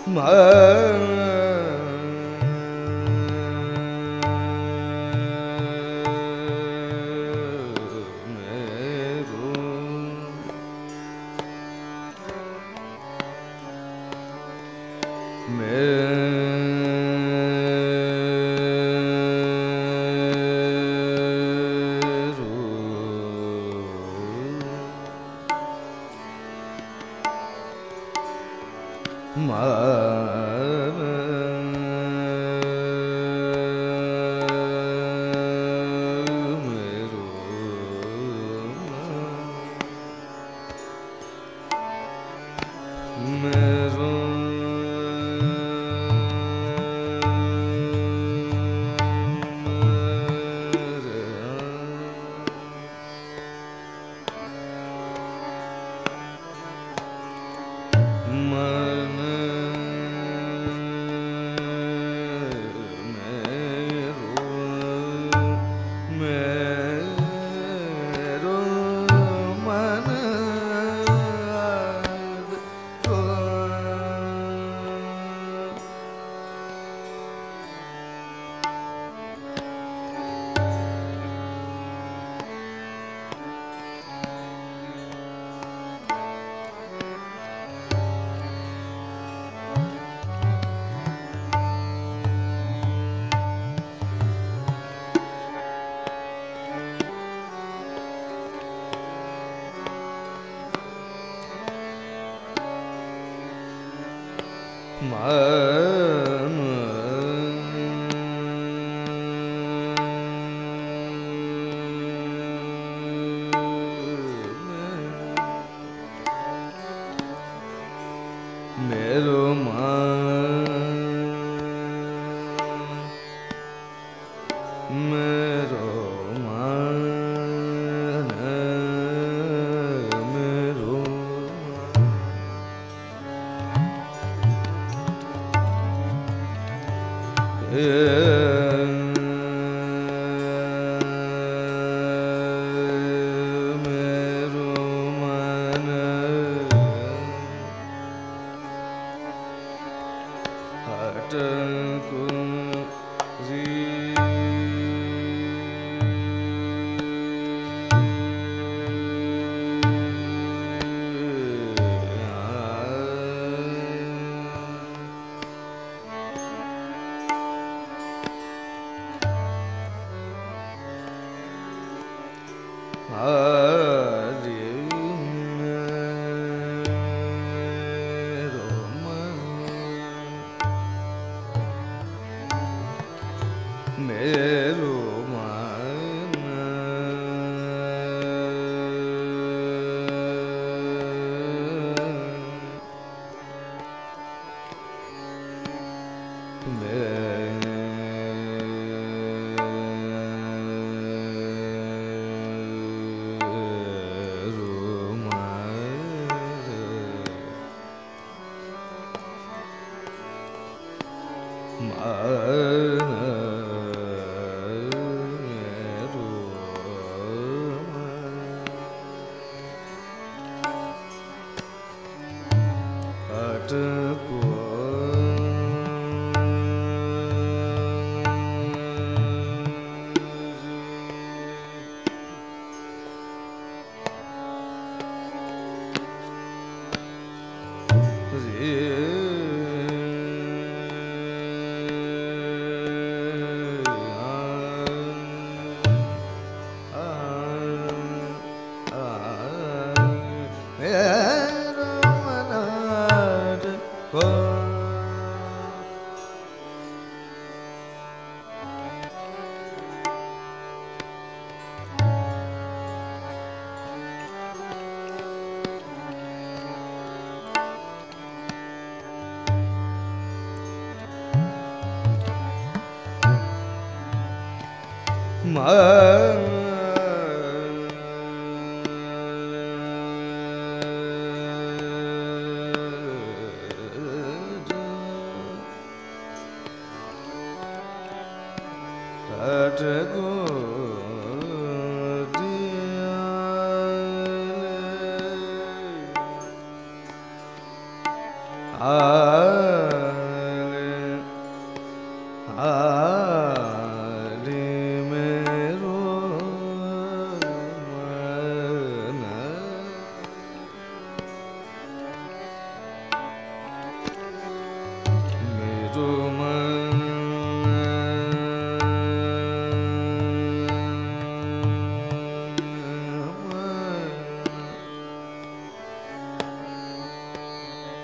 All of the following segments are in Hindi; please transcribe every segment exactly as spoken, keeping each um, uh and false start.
Ah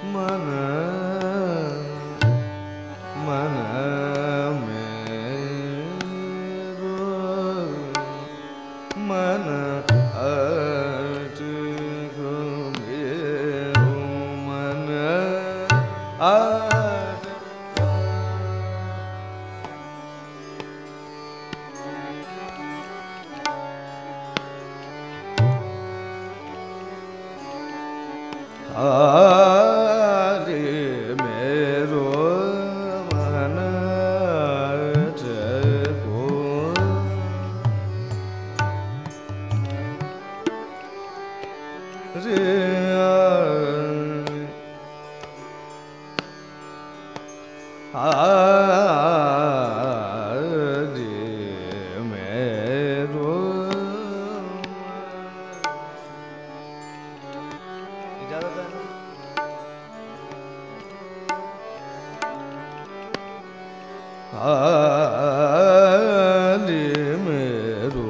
मन मन मेरो मन अटको मेरो मन अटको हरे मेरो मन अटको रे हरे मेरो इजाजत है ना? हरे मेरो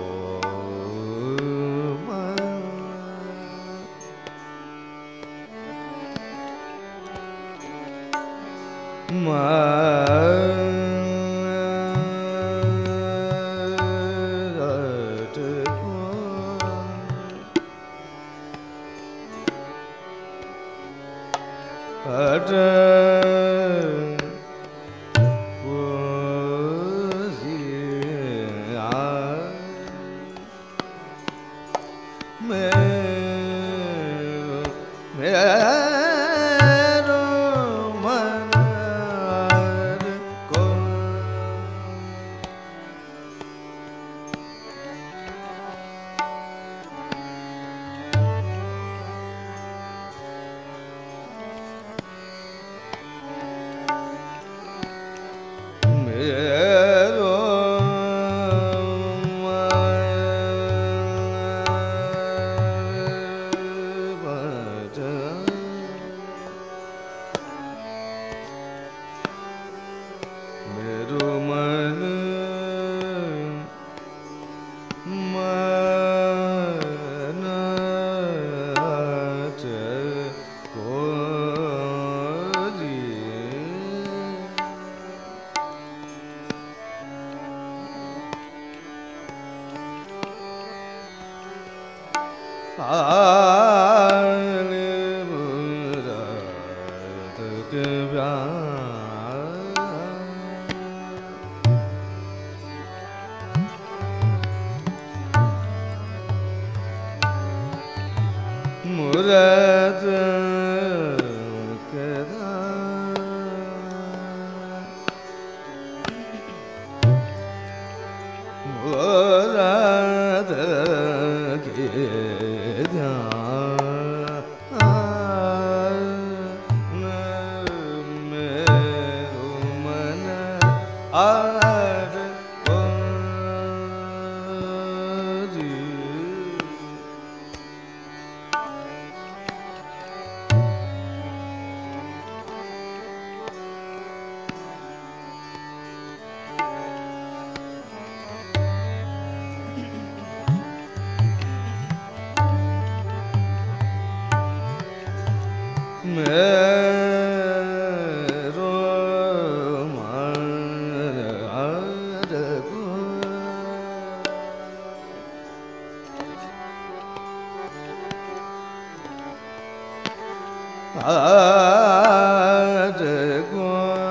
मुरत मुरत के ध्यान मेरो मन अटको रे मेरो मन अटको अटको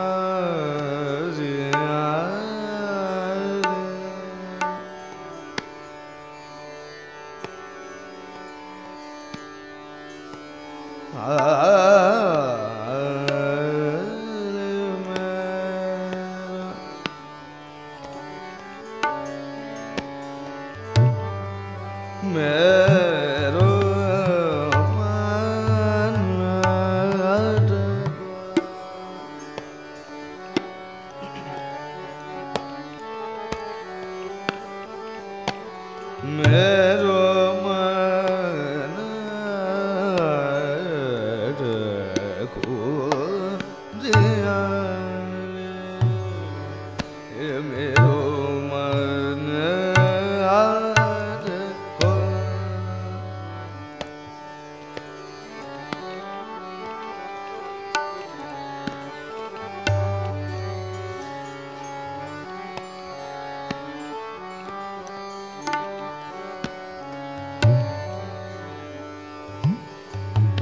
मेरो मन अटको मेरो मन अटको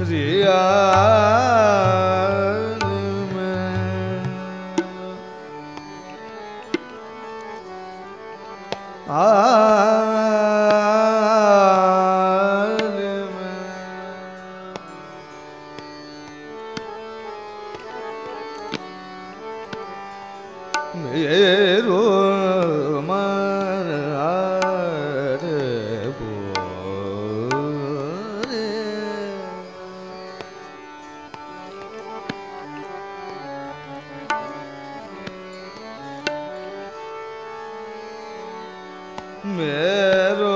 रिया मेरो मन आरे बोरे मेरो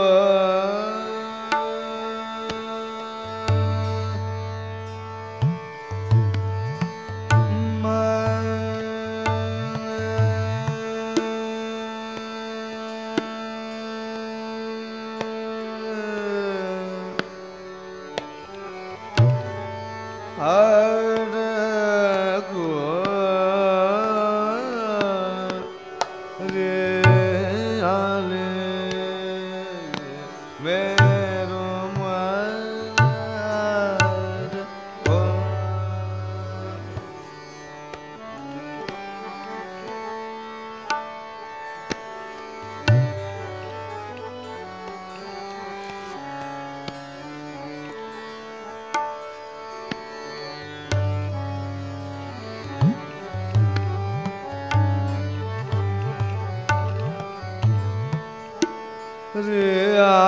रिया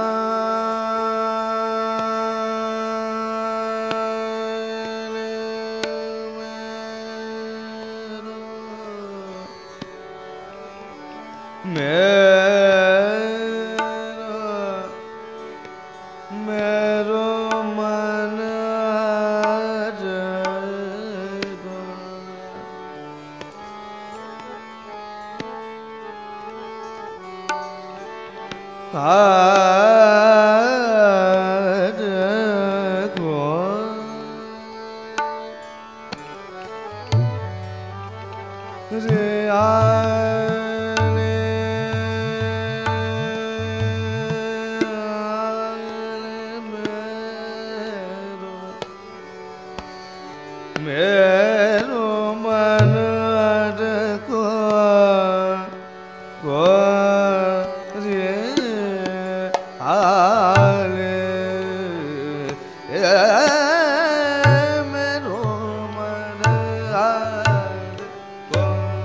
मेरो मन मेरो मन को को रे आले मेरो मन को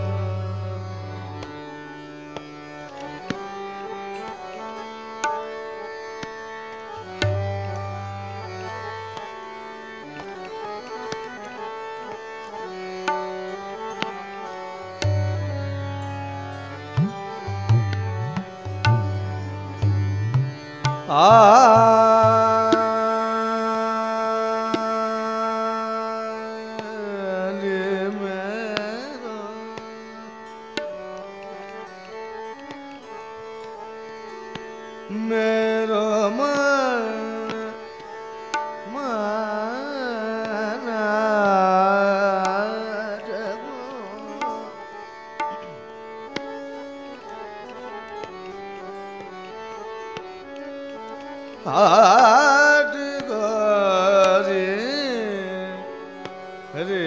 मेरो मन मन हाट गोरे रे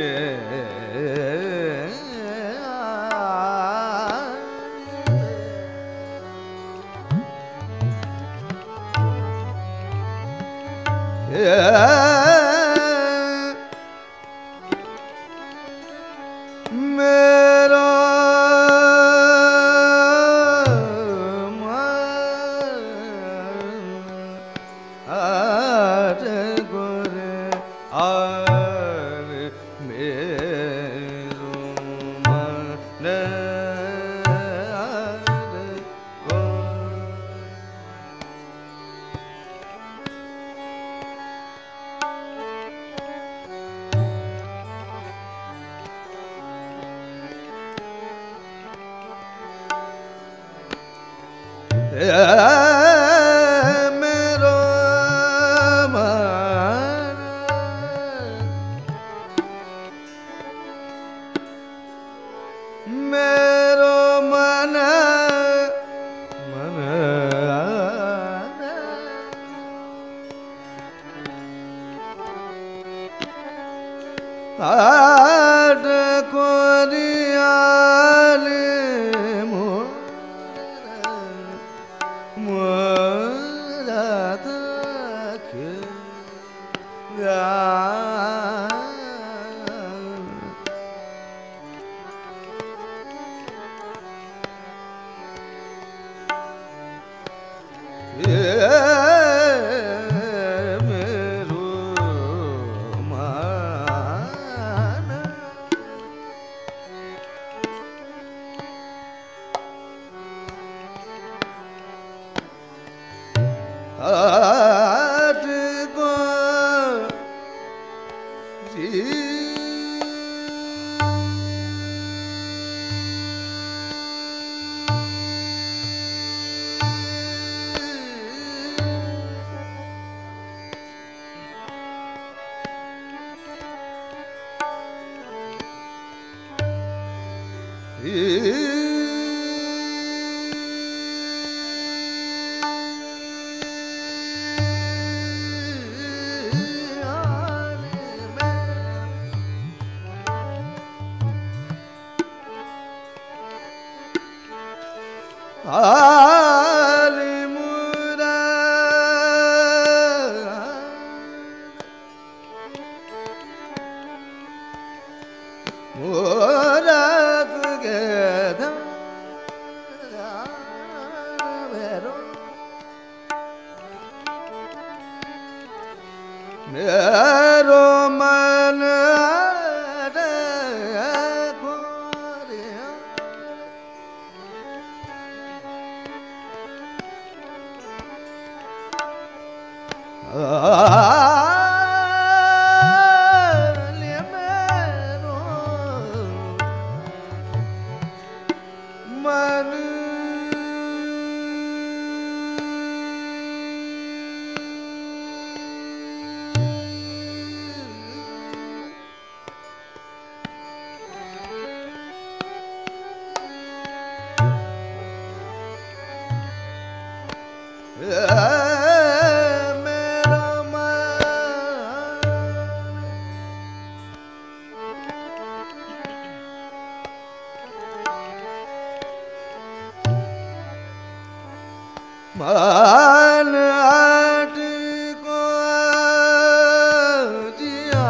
मेरो मेरो मन मेरो मन मन आट कोरियाले मोरा तके या मेरो मन मान आट को दिया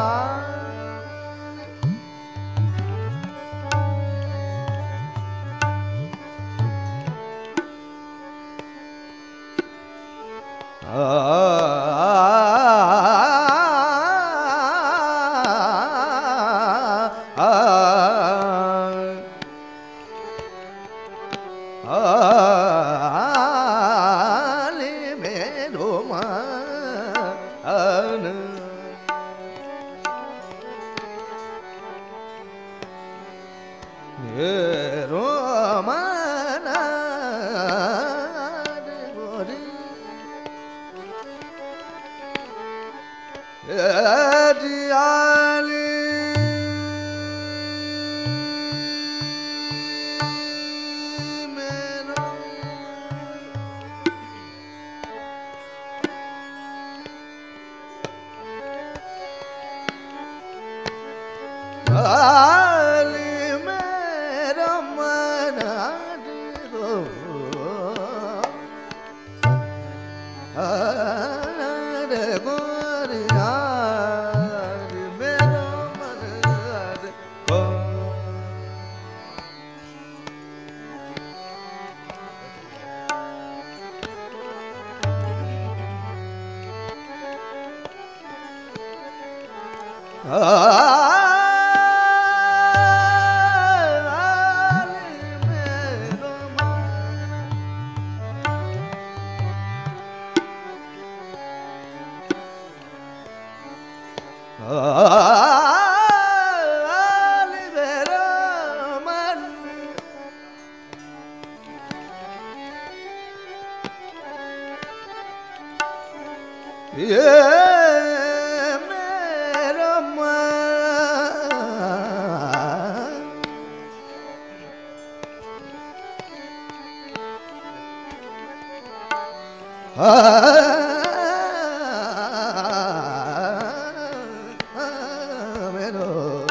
मेरो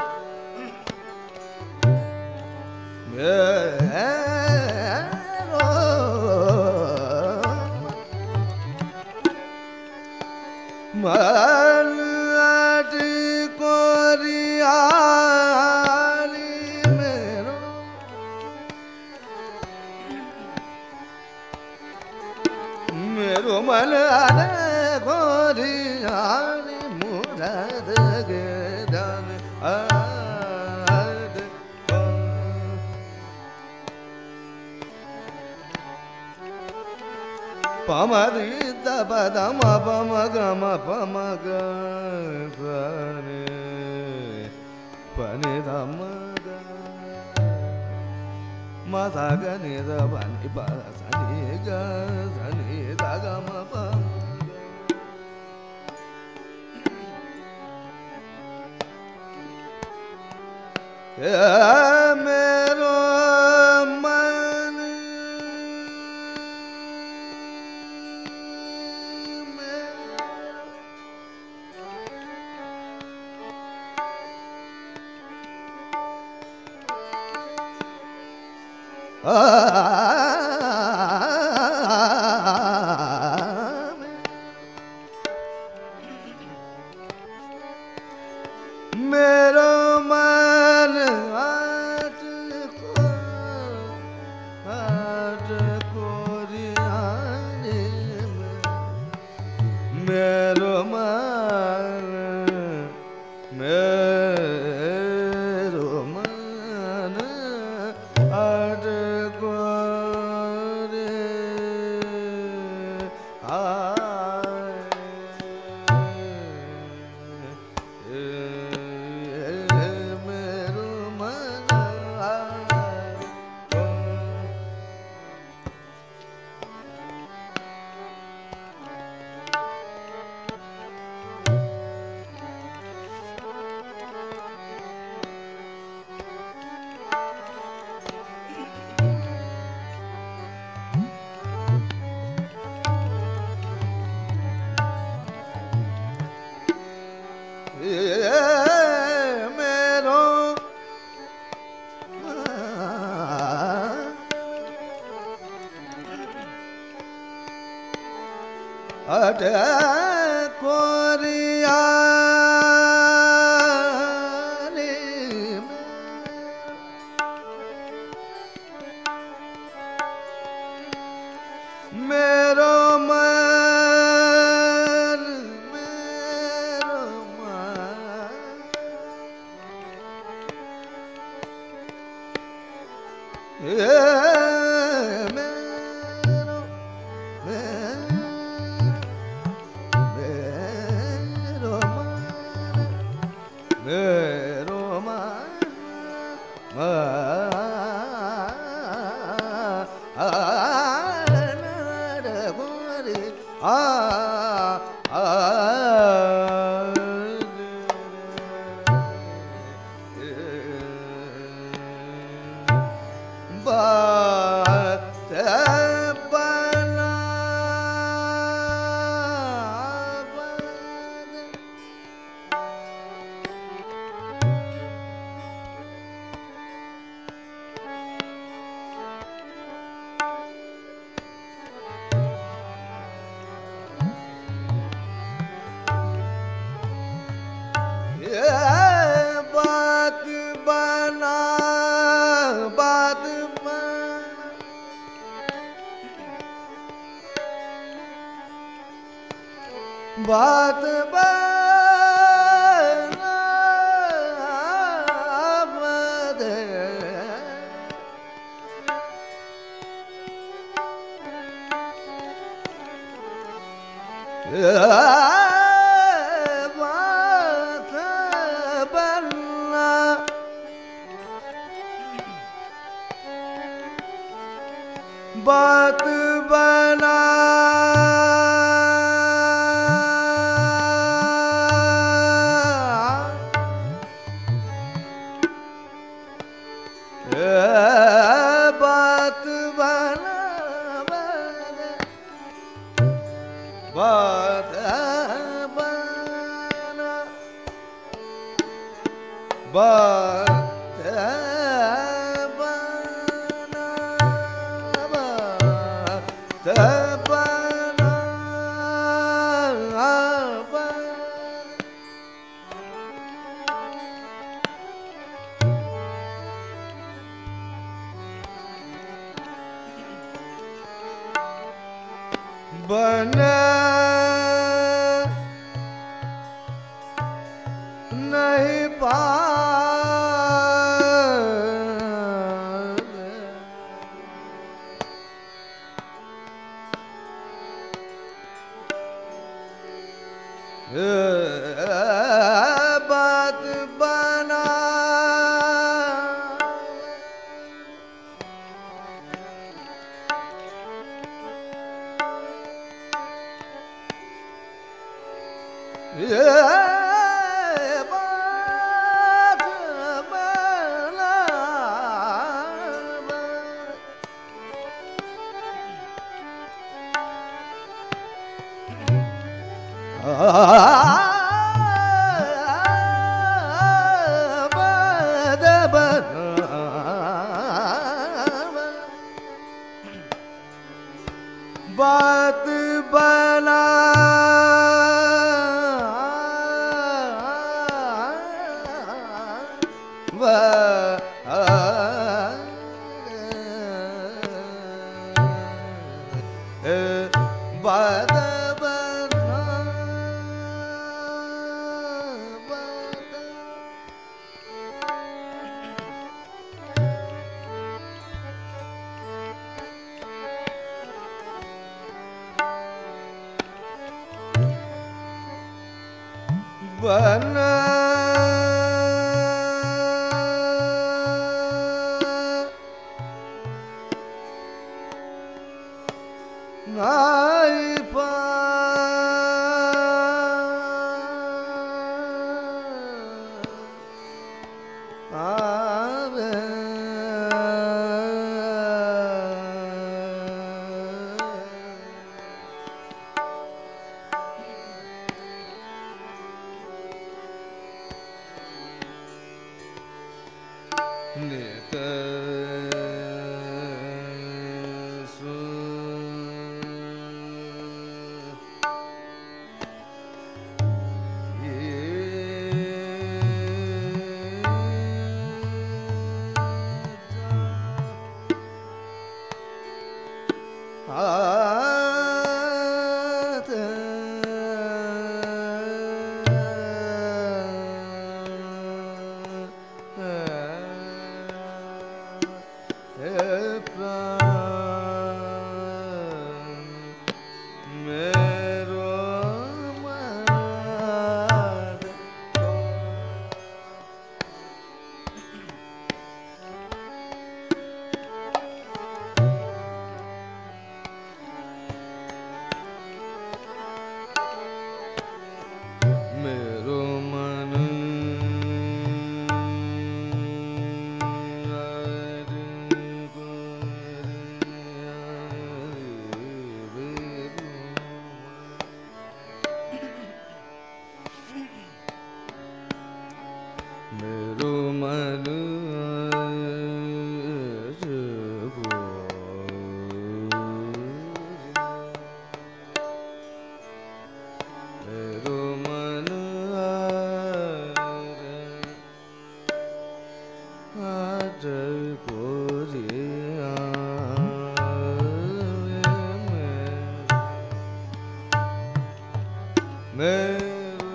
Pamadi da ba da ma pa ma ga ma pa ma ga sa ni pa ni da ma ga ma sa ga ni da pa ni pa sa ni ga sa ni da ga ma pa ya mero man मेरो मन आट को आट को रियाने मेरो मन मेरो मन आट को रे अट कोरिया मेरो मन मेरो बात बना बात बना बात बना बदे बात बना बात बना बात बना बात बना नहीं पा बात बना बात बना बात बना नाई पा आवे नित सु आत मेरो मन मेरो मन मेरो मन आज पूजिया मेरो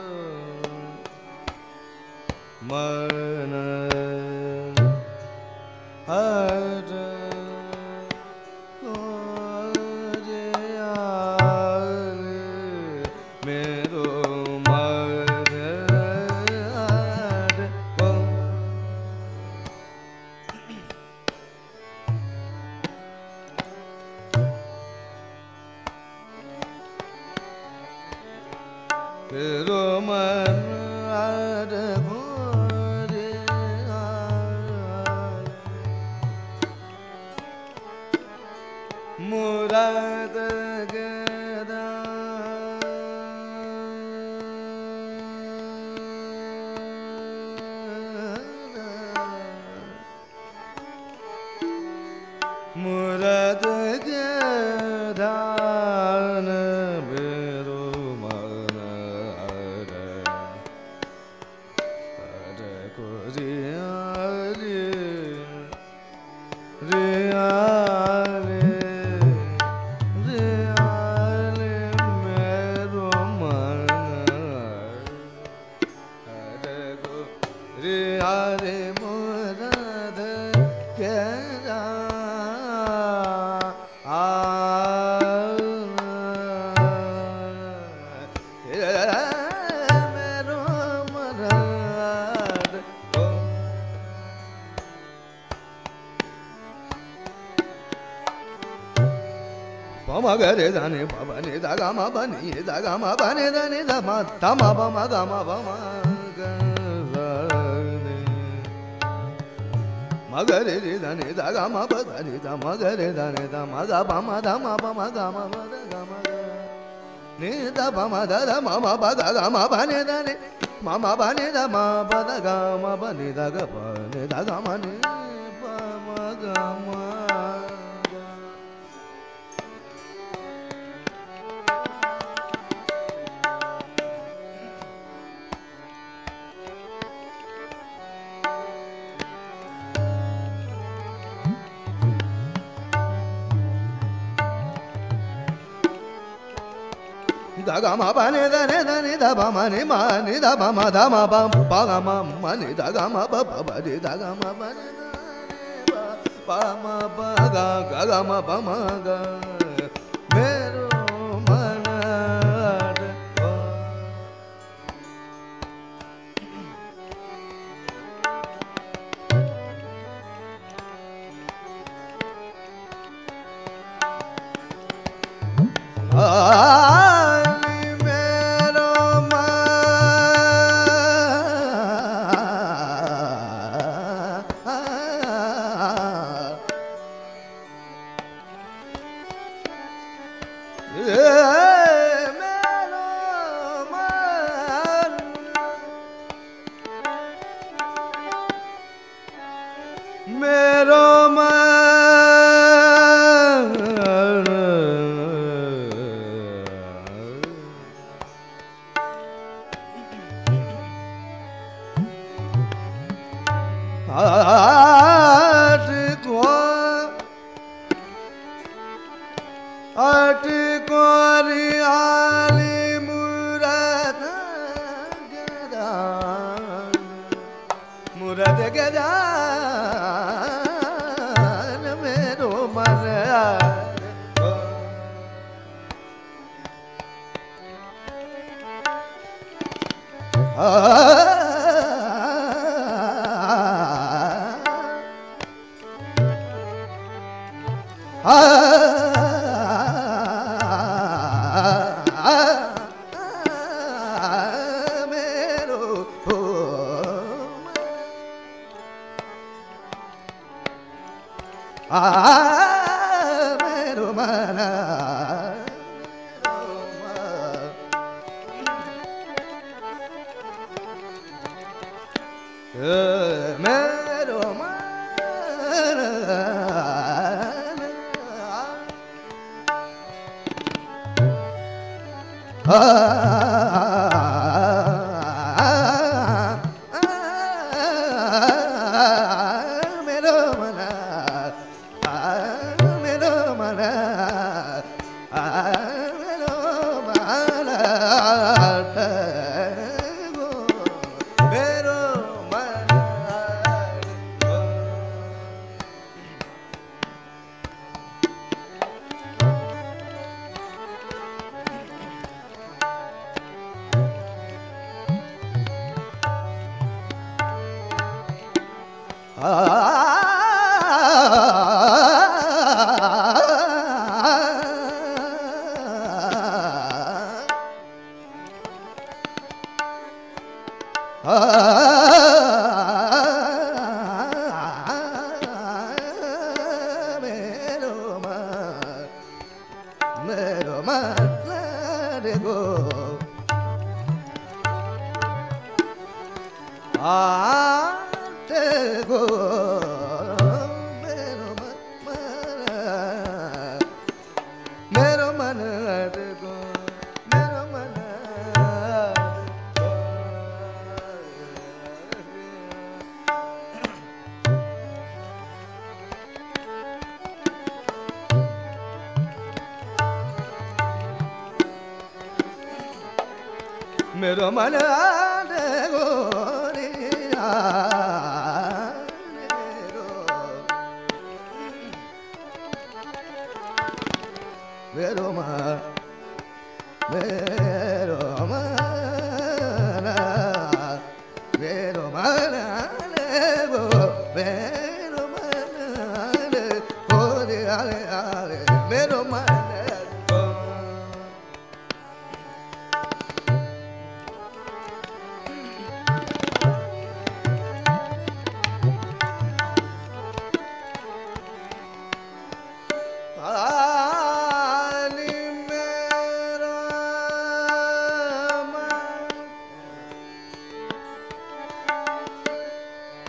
मन आज पूजिया मेरो मन आज मेरो मन आज पूजिया रे हरे मुराद केरा आ मेरो मुराद पमा गरे दाने बाबा ने दागा मा बनी दागा मा बने दाने दमा तमा बमा गमा बमा गरे मगरे रे दाने दागा मा बदाने दमा गरे दाने दमा गा बमा दमा बमा गमा बदा गमा ने दा बमा दा दा मा बदा गमा बने दाने मामा बने दमा बदा गमा बने दागा बने दागा मने बमा गमा daga ma ba ne da ne da ne da ba ma ne ma ne da ba ma da ma ba ba ga ma ma ne da ga ma ba ba ba ne da ga ma ba ne da ne ba ba ma ba ga ga ga ma ba ma ga mero manad ah मेरो मन गोरिया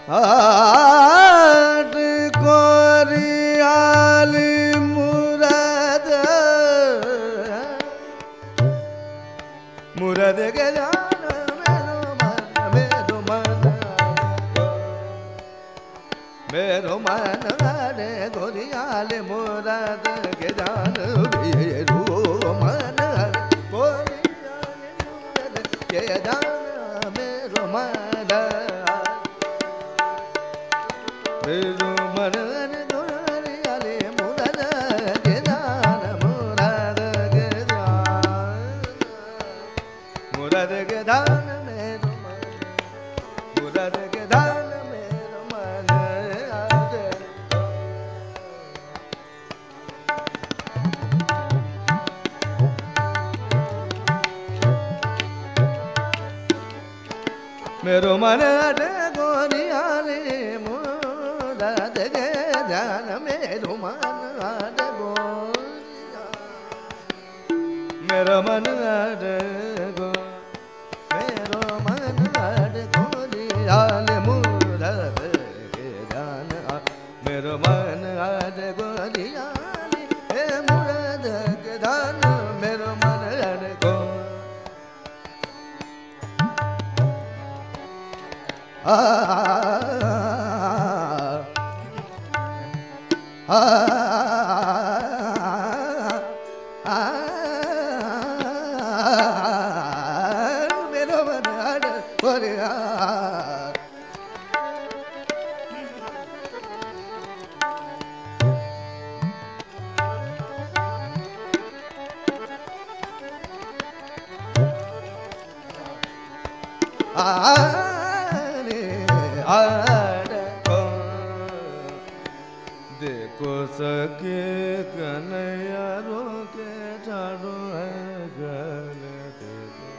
आट कोरियाली मुराद मुराद के जान मेरो मन मेरो मन रे गोरियाली मुराद के जान मेरो मन गोरियाली मुराद के जान मेरो मन मेरो मन गोरियाली मुराद के जान मुराद के जान मुराद के जान मेरो मन मुराद के जान मेरो मन मेरो मन गोरियाली मुराद के जान मेरो मन गोरिया मेरो मन गो मेरो मन गोरियाली मुराद के जान मेरो मन गोरियाली हे मुराद के जान मेरो मन गो आ आ मेरो मन गोरिया देखो सके कन्हैया रोके ठाड़ो है गल देखो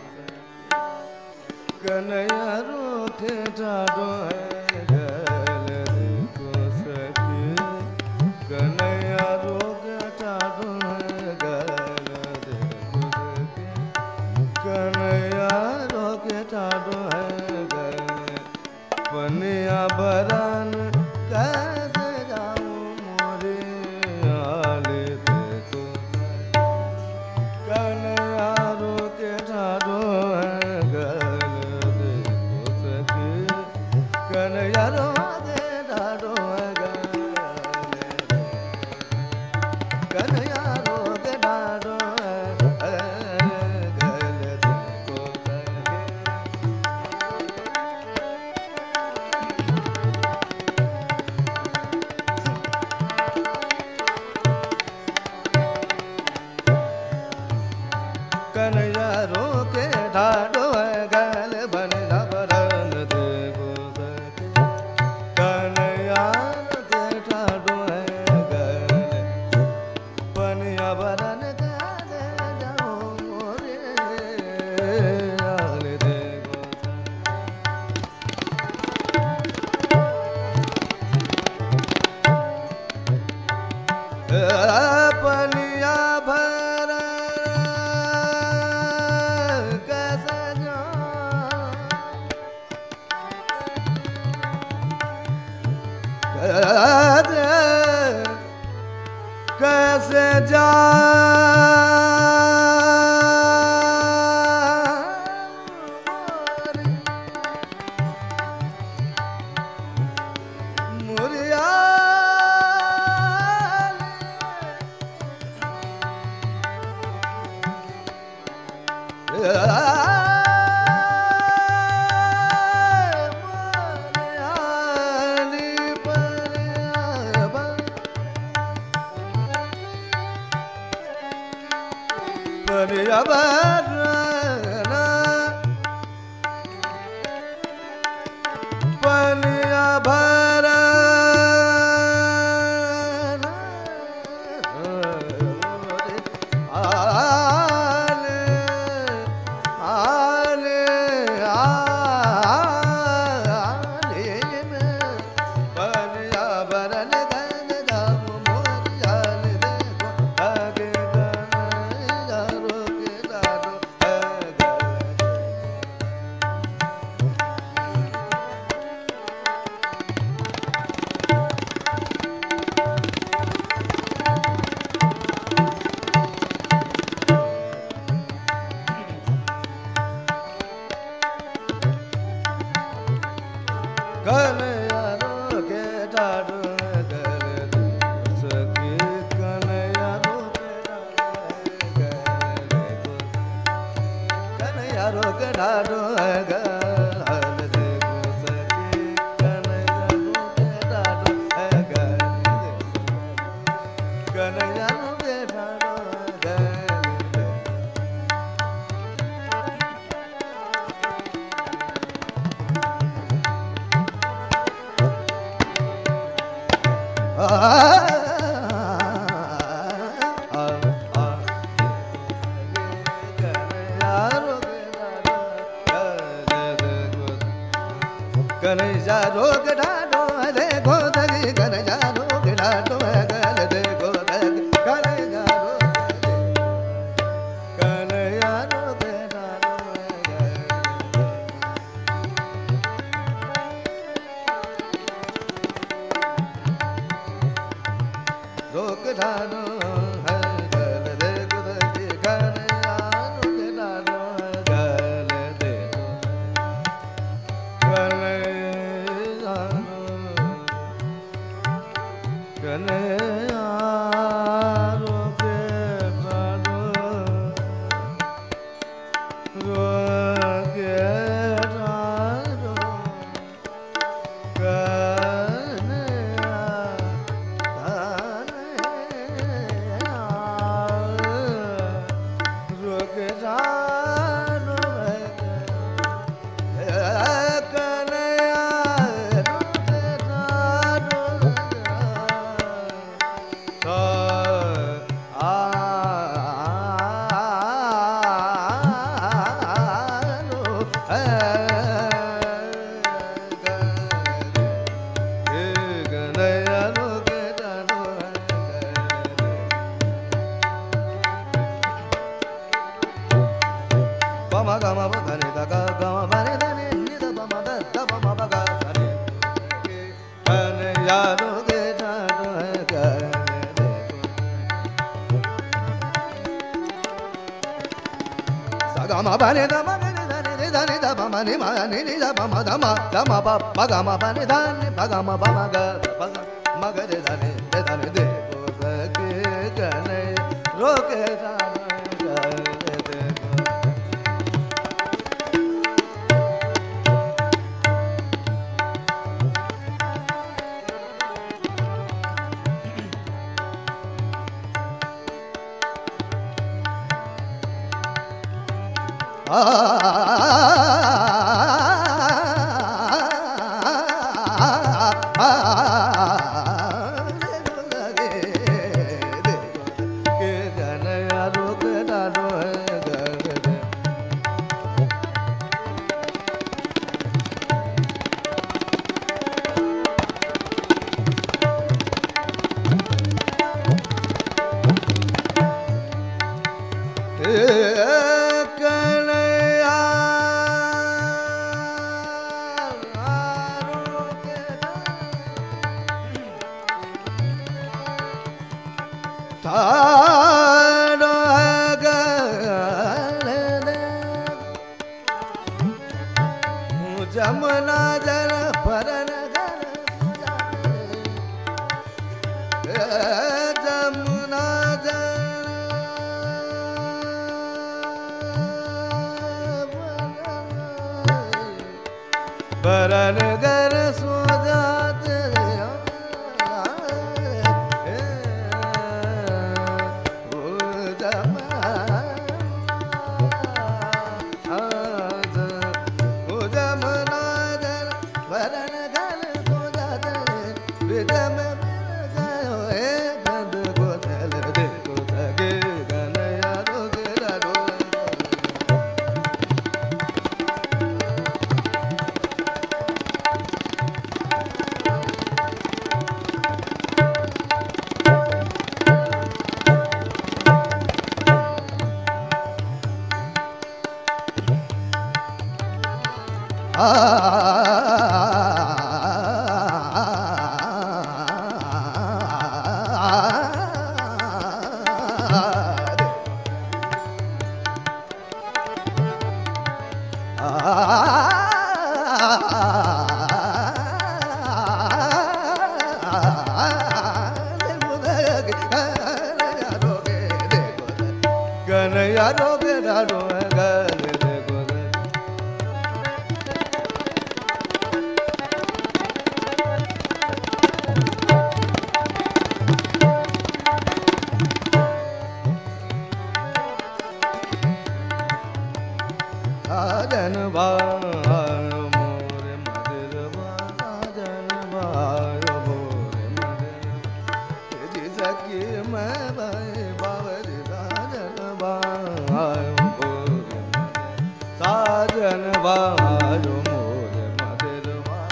कन्हैया रोके ठाड़ो है गल देखो सके कन्हैया रोके ठाड़ो है गल देखो सके कन्हैया रोके ठाड़ो है गल पनिया बरन कैसे जाऊं मोरे आले देखो कन्हैया रोके ठाड़ो है गल देखो सके कन्हैया रोके ठाड़ो है गल कन्हैया रोके ठाड़ो है गल देखो सके कन्हैया रोके ठाड़ो है गल बन बरन देखो सके कन्हैया रोके ठाड़ो है गल पनिया बरन कैसे जाऊं मोरे आले देखो पनिया भर कैसे कैसे जा मुरिया पनिया भर आले आले आले पनिया भरन गन जाऊं मोरियाले देखो आगे गन रोके कन्हैया रोके डाडो गले दे सखी कन्हैया रोके कन्हैया रोके डाडो गले दे सखी कन्हैया रोके डाडो कन्हैया रोके डाडो कन्हैया रोक डाडो दे गोदगी कन्हैया रोक डाडो गले दे गोदगी कन्हैया रोक कन्हैया रोक डाडो रोक डाडो गले दे गोदगी कन्हैया रोक डाडो गले दे कन्हैया रोके डाडो रोके डाडो कन्हैया रोके डाडो Gama bani da ma ni da ni da ni da ba ma ni ma ni ni da ba ma da ma da ma ba ba ga ma ba ni da ni ba ga ma ba ma ga ba ga ma ga de da ni de da ni de ko sa ke ga ne ro ke da ga de de Jamuna जल भरन जमुना जल भरन गर सो जात रो गले देखो साजन बायो मोरे मदिर साजन बायो मोरे मदिर जी सकी मैं भाई बाबरी साजन बायो मोरे साजन बायो मोरे मदिर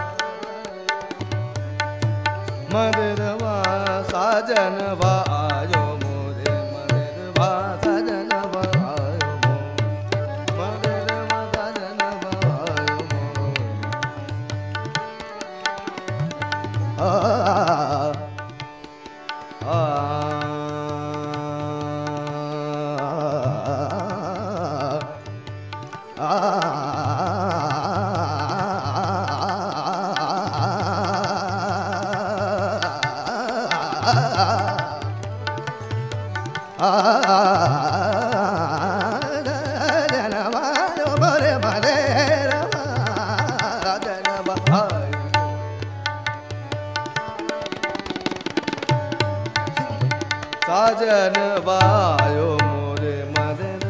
मदिर साजन बायो मोरे मदिर साजन साजन बायो मोरे मदिर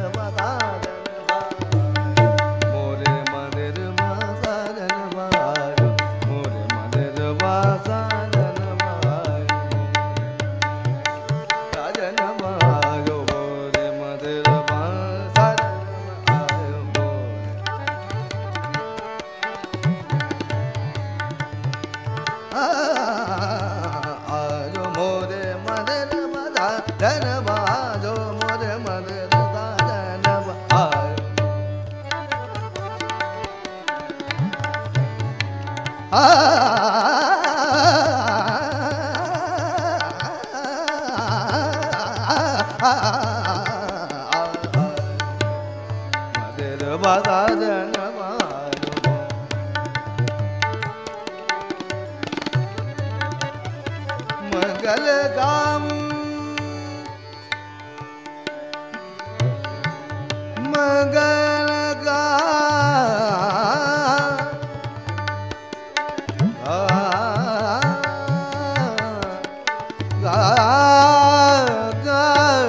मोरे मदिर साजन बायो मोरे मदिर साजन बायो साजन बायो मोरे मदिर साजन बायो आयो मोरे मदिर धन बाजो मोरे मदिर धन बायो मदिर बाजा जन बायो मंगल काम मंगल का गा गा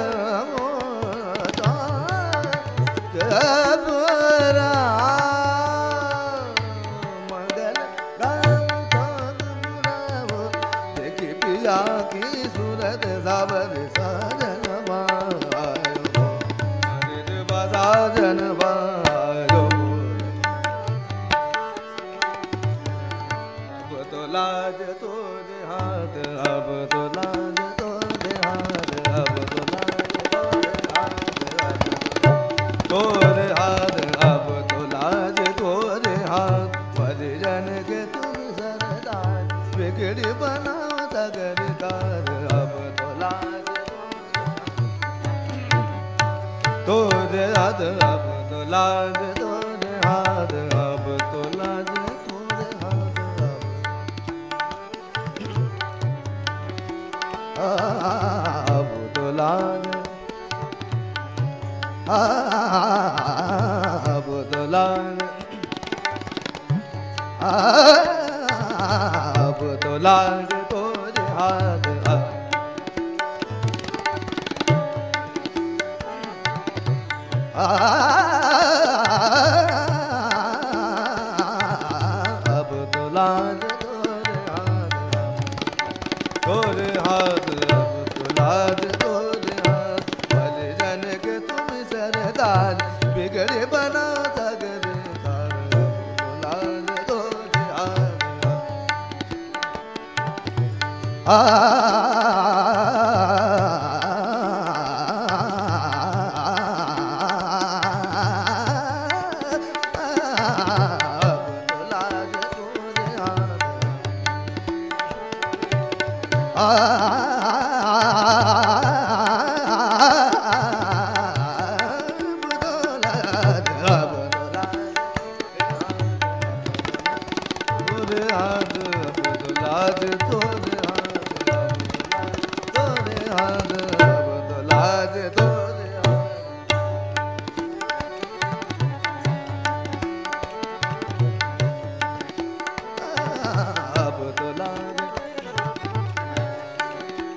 गबरा मंगल देखी पिया की सूरत साबर साजन बायो साजन बायो अब तो लाज तो देहात अब तो लाज तो देहात अब तो लाज तो देहात अब तो लाज तो देहात परिजन के तुम सरदार बिगड़ी बनाओ सगरदार अब तो लाज तो देहात अब तो लाज तो देहात अब तो लाज तो देहात अब तो लाज अब तो लाज अब तो लाज तो देहात अब तो लाज तोरे हाथ अब तो लाज तोरे हाथ परिजन के तुम सरदार बिगड़े बना सगरदार अब तो लाज तोरे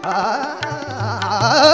ಆ